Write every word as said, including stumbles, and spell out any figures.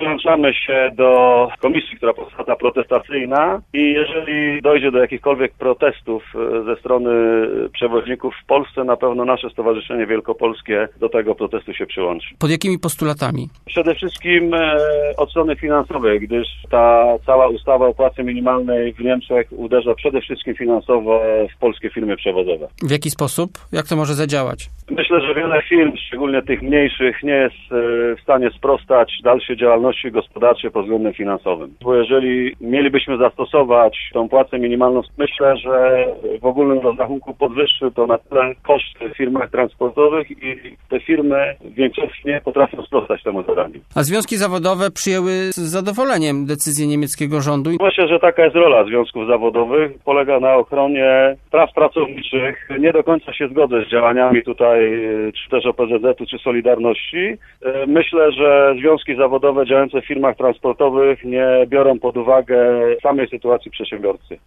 przyłączamy się do komisji, która powstała protestacyjna i jeżeli dojdzie do jakichkolwiek protestów ze strony przewoźników w Polsce, na pewno nasze Stowarzyszenie Wielkopolskie do tego protestu się przyłączy. Pod jakimi postulatami? Przede wszystkim e, od strony finansowej, gdyż ta cała ustawa o płacy minimalnej w Niemczech uderza przede wszystkim finansowo w polskie firmy przewozowe. W jaki sposób? Jak to może zadziałać? Myślę, że wiele firm, szczególnie tych mniejszych, nie jest w stanie sprostać dalszej działalności gospodarczej pod względem finansowym. Bo jeżeli mielibyśmy zastosować tą płacę minimalną, myślę, że w ogólnym rozrachunku podwyższy to na tyle koszty w firmach transportowych i te firmy w większości nie potrafią sprostać temu zadaniu. A związki zawodowe przyjęły z zadowoleniem decyzję niemieckiego rządu? Myślę, że taka jest rola związków zawodowych. Polega na ochronie praw pracowniczych. Nie do końca się zgodzę z działaniami tutaj czy też O P Z Z u, czy Solidarności. Myślę, że związki zawodowe działające w firmach transportowych nie biorą pod uwagę samej sytuacji przedsiębiorcy.